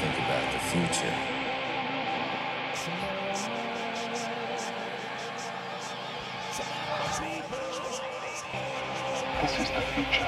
think about the future. This is the future.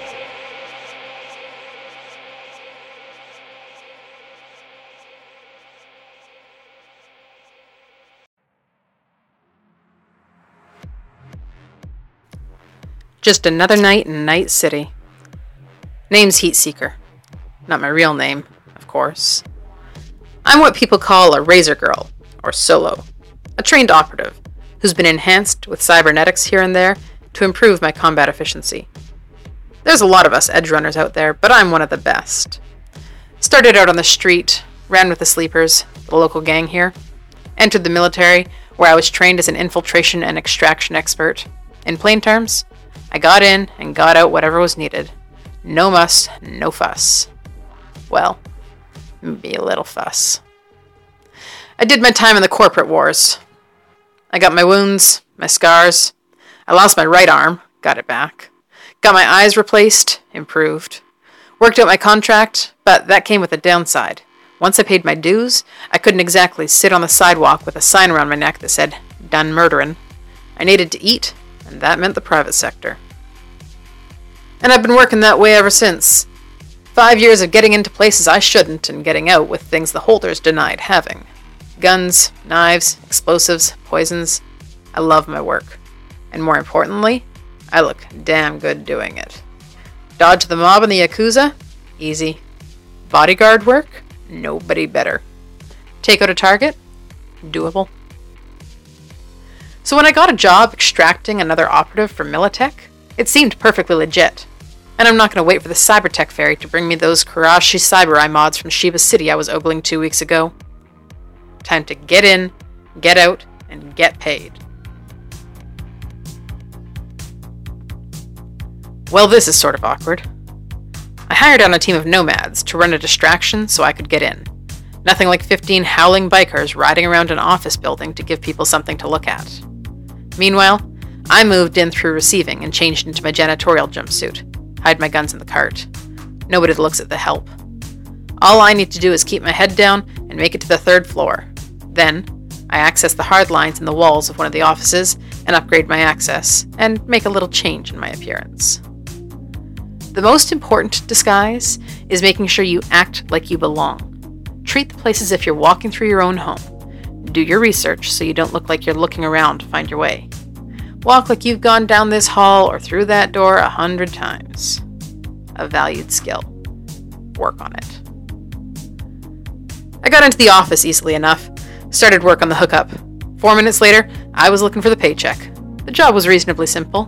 Just another night in Night City. Name's Heatseeker. Not my real name, of course. I'm what people call a Razor Girl, or Solo, a trained operative who's been enhanced with cybernetics here and there to improve my combat efficiency. There's a lot of us edge runners out there, but I'm one of the best. Started out on the street, ran with the Sleepers, the local gang here, entered the military, where I was trained as an infiltration and extraction expert. In plain terms, I got in and got out whatever was needed. No muss, no fuss. Well, maybe a little fuss. I did my time in the corporate wars. I got my wounds, my scars. I lost my right arm, got it back. Got my eyes replaced, improved. Worked out my contract, but that came with a downside. Once I paid my dues, I couldn't exactly sit on the sidewalk with a sign around my neck that said, "Done murderin'." I needed to eat, and that meant the private sector. And I've been working that way ever since. 5 years of getting into places I shouldn't and getting out with things the holders denied having. Guns, knives, explosives, poisons. I love my work. And more importantly, I look damn good doing it. Dodge the mob and the Yakuza? Easy. Bodyguard work? Nobody better. Take out a target? Doable. So when I got a job extracting another operative from Militech, it seemed perfectly legit. And I'm not going to wait for the Cybertech fairy to bring me those Karashi Cyber-Eye mods from Shiba City I was ogling 2 weeks ago. Time to get in, get out, and get paid. Well, this is sort of awkward. I hired on a team of nomads to run a distraction so I could get in. Nothing like 15 howling bikers riding around an office building to give people something to look at. Meanwhile, I moved in through receiving and changed into my janitorial jumpsuit. Hide my guns in the cart. Nobody looks at the help. All I need to do is keep my head down and make it to the 3rd floor. Then, I access the hard lines in the walls of one of the offices and upgrade my access, and make a little change in my appearance. The most important disguise is making sure you act like you belong. Treat the place as if you're walking through your own home. Do your research so you don't look like you're looking around to find your way. Walk like you've gone down this hall or through that door 100 times. A valued skill. Work on it. I got into the office easily enough. Started work on the hookup. 4 minutes later, I was looking for the paycheck. The job was reasonably simple.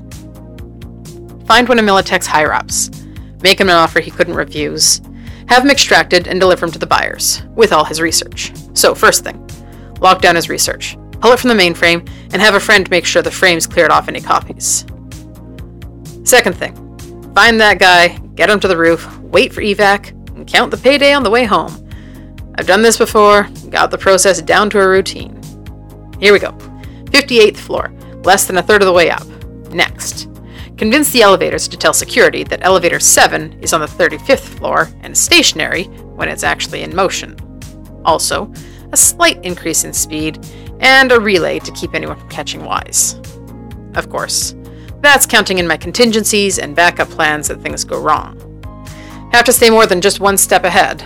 Find one of Militech's higher-ups. Make him an offer he couldn't refuse. Have him extracted and deliver him to the buyers, with all his research. So, first thing, lock down his research. Pull it from the mainframe, and have a friend make sure the frame's cleared off any copies. Second thing, find that guy, get him to the roof, wait for evac, and count the payday on the way home. I've done this before, got the process down to a routine. Here we go. 58th floor, less than a third of the way up. Next, convince the elevators to tell security that elevator 7 is on the 35th floor and stationary when it's actually in motion. Also, a slight increase in speed, and a relay to keep anyone from catching wise. Of course, that's counting in my contingencies and backup plans that things go wrong. Have to stay more than just one step ahead.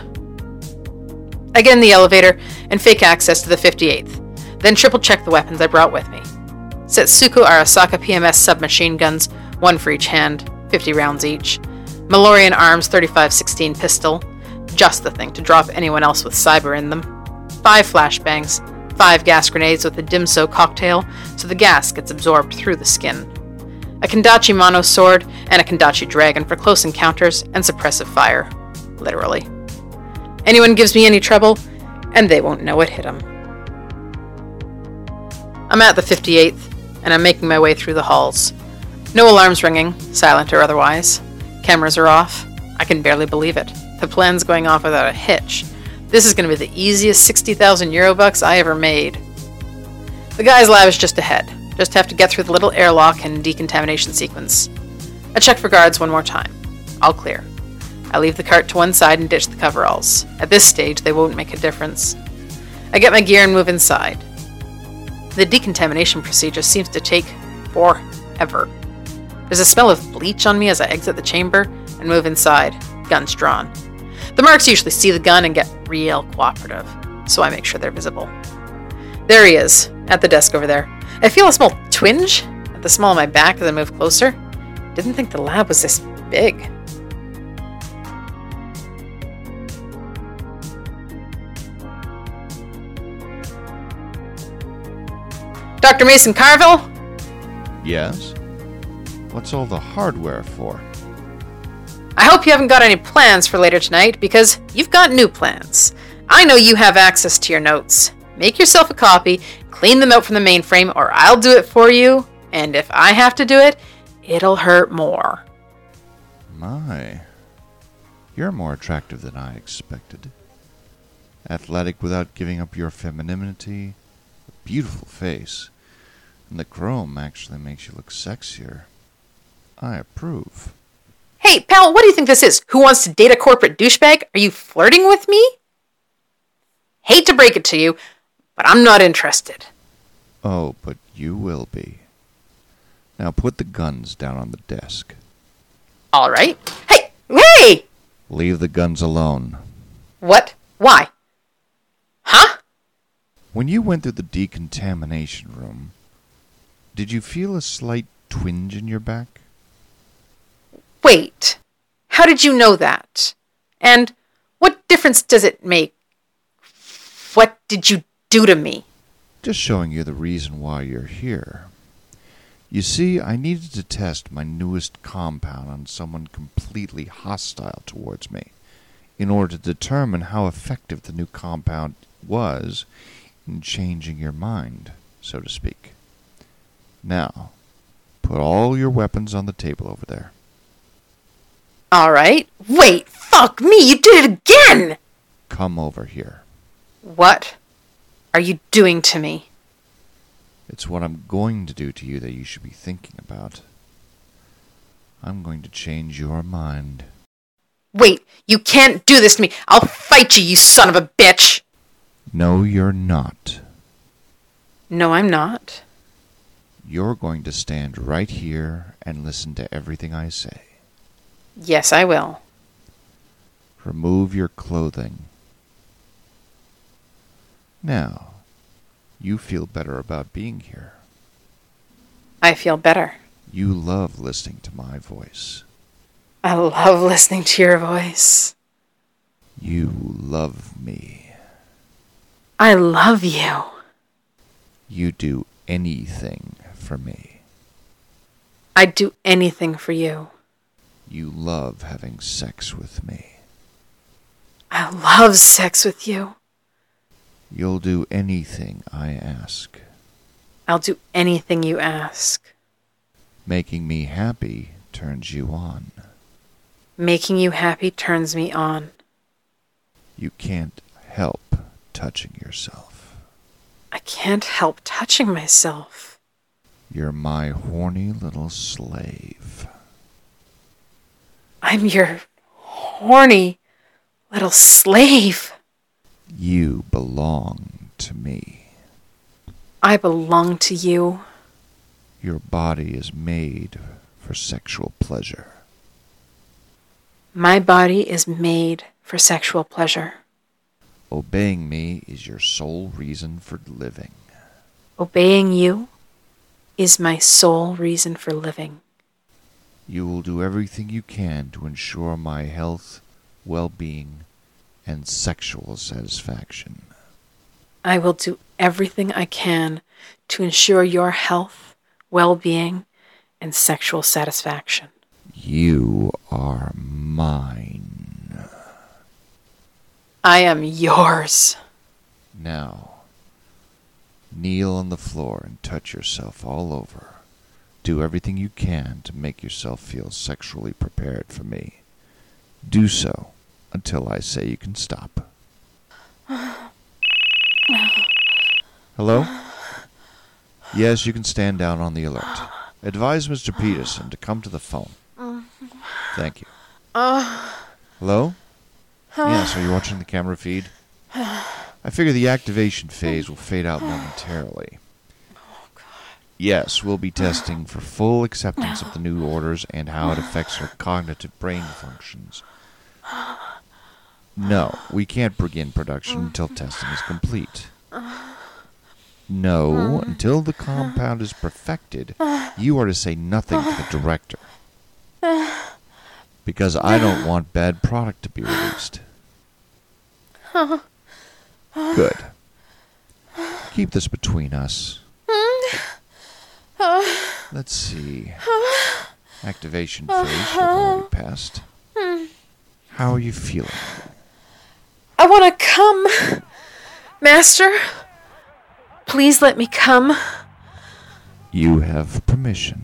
I get in the elevator and fake access to the 58th, then triple check the weapons I brought with me. Setsuko Arasaka PMS submachine guns, 1 for each hand, 50 rounds each. Malorian Arms 3516 pistol, just the thing to drop anyone else with cyber in them. 5 flashbangs, 5 gas grenades with a Dimso cocktail, so the gas gets absorbed through the skin. A Kendachi Mono sword, and a Kendachi dragon for close encounters and suppressive fire. Literally. Anyone gives me any trouble, and they won't know it hit them. I'm at the 58th, and I'm making my way through the halls. No alarms ringing, silent or otherwise. Cameras are off. I can barely believe it. The plan's going off without a hitch. This is going to be the easiest 60,000 Eurobucks I ever made. The guy's lab is just ahead. Just have to get through the little airlock and decontamination sequence. I check for guards one more time. All clear. I leave the cart to one side and ditch the coveralls. At this stage, they won't make a difference. I get my gear and move inside. The decontamination procedure seems to take forever. There's a smell of bleach on me as I exit the chamber and move inside, guns drawn. The marks usually see the gun and get real cooperative, so I make sure they're visible. There he is, at the desk over there. I feel a small twinge at the small of my back as I move closer. Didn't think the lab was this big. Dr. Mason Carville? Yes? What's all the hardware for? I hope you haven't got any plans for later tonight, because you've got new plans. I know you have access to your notes. Make yourself a copy, clean them out from the mainframe, or I'll do it for you, and if I have to do it, it'll hurt more. My. You're more attractive than I expected. Athletic without giving up your femininity, a beautiful face, and the chrome actually makes you look sexier. I approve. Hey, pal, what do you think this is? Who wants to date a corporate douchebag? Are you flirting with me? Hate to break it to you, but I'm not interested. Oh, but you will be. Now put the guns down on the desk. All right. Hey! Leave the guns alone. What? Why? Huh? When you went through the decontamination room, did you feel a slight twinge in your back? Wait. How did you know that? And what difference does it make? What did you do to me? Just showing you the reason why you're here. You see, I needed to test my newest compound on someone completely hostile towards me, in order to determine how effective the new compound was in changing your mind, so to speak. Now, put all your weapons on the table over there. All right. Wait, fuck me, you did it again! Come over here. What are you doing to me? It's what I'm going to do to you that you should be thinking about. I'm going to change your mind. Wait, you can't do this to me. I'll fight you, you son of a bitch! No, you're not. No, I'm not. You're going to stand right here and listen to everything I say. Yes, I will. Remove your clothing. Now, you feel better about being here. I feel better. You love listening to my voice. I love listening to your voice. You love me. I love you. You do anything for me. I'd do anything for you. You love having sex with me. I love sex with you. You'll do anything I ask. I'll do anything you ask. Making me happy turns you on. Making you happy turns me on. You can't help touching yourself. I can't help touching myself. You're my horny little slave. I'm your horny little slave. You belong to me. I belong to you. Your body is made for sexual pleasure. My body is made for sexual pleasure. Obeying me is your sole reason for living. Obeying you is my sole reason for living. You will do everything you can to ensure my health, well-being, and sexual satisfaction. I will do everything I can to ensure your health, well-being, and sexual satisfaction. You are mine. I am yours. Now, kneel on the floor and touch yourself all over. Do everything you can to make yourself feel sexually prepared for me. Do so until I say you can stop. Hello? Yes, you can stand down on the alert. Advise Mr. Peterson to come to the phone. Thank you. Hello? Yes, are you watching the camera feed? I figure the activation phase will fade out momentarily. Yes, we'll be testing for full acceptance of the new orders and how it affects her cognitive brain functions. No, we can't begin production until testing is complete. No, until the compound is perfected, you are to say nothing to the director. Because I don't want bad product to be released. Good. Keep this between us. Let's see. Activation phase should have already passed. How are you feeling? I want to come, Master. Please let me come. You have permission.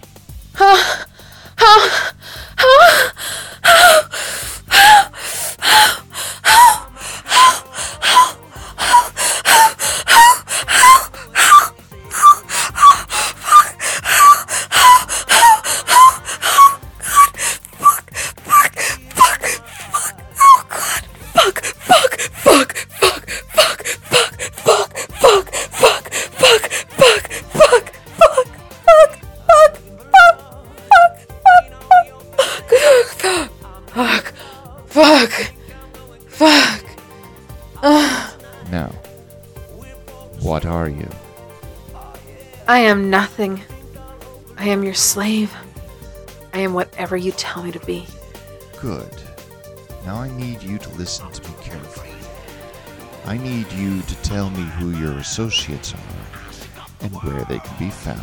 Now, what are you? I am nothing. I am your slave. I am whatever you tell me to be. Good. Now I need you to listen to me carefully. I need you to tell me who your associates are and where they can be found.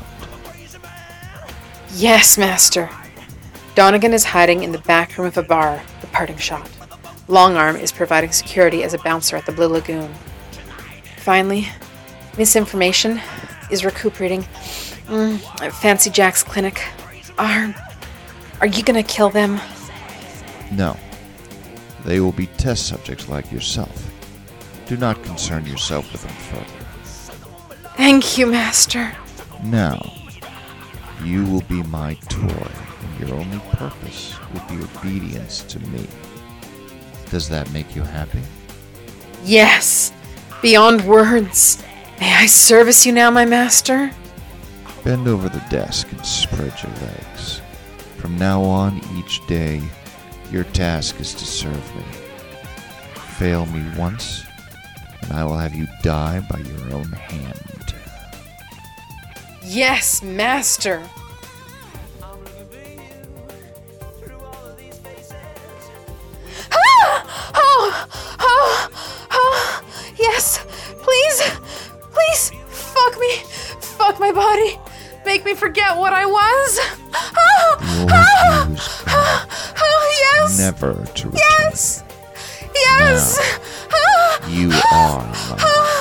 Yes, Master. Donegan is hiding in the back room of a bar, the parting shot. Longarm is providing security as a bouncer at the Blue Lagoon. Finally, Misinformation is recuperating at Fancy Jack's clinic. Are you gonna kill them? No. They will be test subjects like yourself. Do not concern yourself with them further. Thank you, Master. Now, you will be my toy, and your only purpose will be obedience to me. Does that make you happy? Yes, beyond words. May I service you now, my master? Bend over the desk and spread your legs. From now on, each day, your task is to serve me. Fail me once, and I will have you die by your own hand. Yes, master. Yes, please, fuck me, fuck my body, make me forget what I was. You refuse, Yes, never to return. yes, yes. Now, you are mine.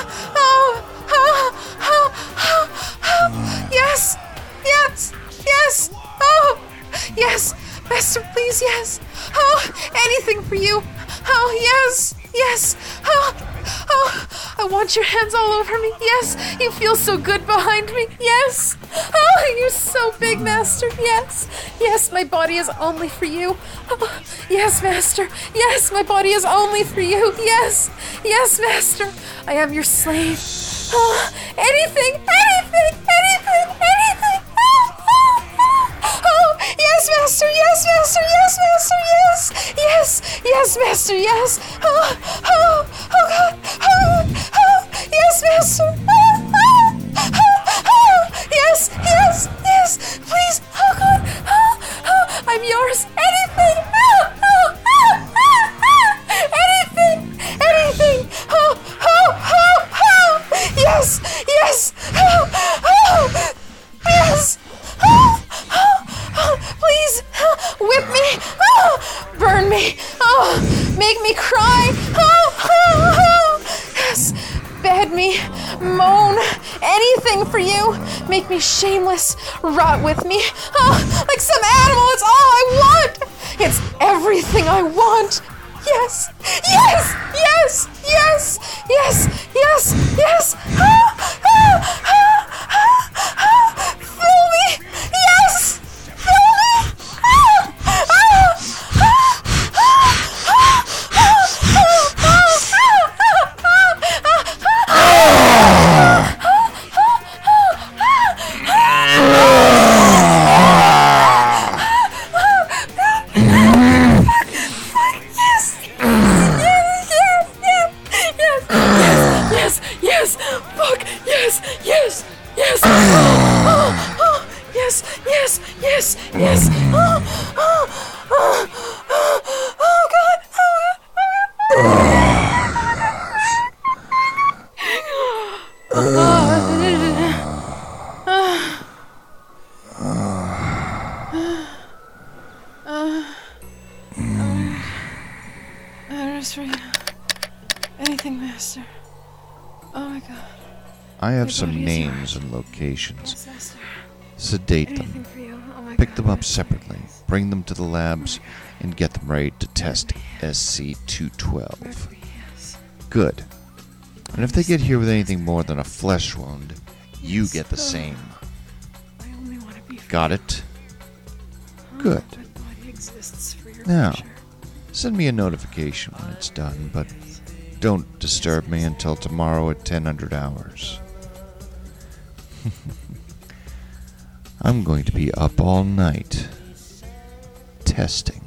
Yes, yes, yes. Oh, yes, master, please, yes. Oh, anything for you. Oh, yes, yes. Oh, I want your hands all over me. Yes, you feel so good behind me. Yes. Oh, you're so big, master. Yes, yes, my body is only for you. Oh, yes, master. Yes, my body is only for you. Yes, yes, master. I am your slave. Oh, anything. Oh, yes, master, yes, master, yes, master, yes, yes, yes, master, yes. Oh, God, yes, master. Yes, yes, yes, please, oh, God, I'm yours. Anything, anything, yes, yes, yes, please, whip me, burn me, make me cry, yes, bed me, moan, anything for you, make me shameless, rot with me, like some animal, it's all I want, it's everything I want. Yes, yes, yes, yes, yes, yes, yes. Fill me. Yes, fill me. Yes. Oh God. For you. Anything, Master. Oh my God. I have some names and locations. Yes, Master. Sedate Anything them. for you. Oh my Pick God. them up separately. Bring them to the labs and get them ready to test SC-212. Yes. Good. And if they get here with anything more than a flesh wound, you get the same. I only want to be free. Got it? Good. My body exists for your Now, pleasure. send me a notification when it's done, but don't disturb me until tomorrow at 1000 hours. I'm going to be up all night testing.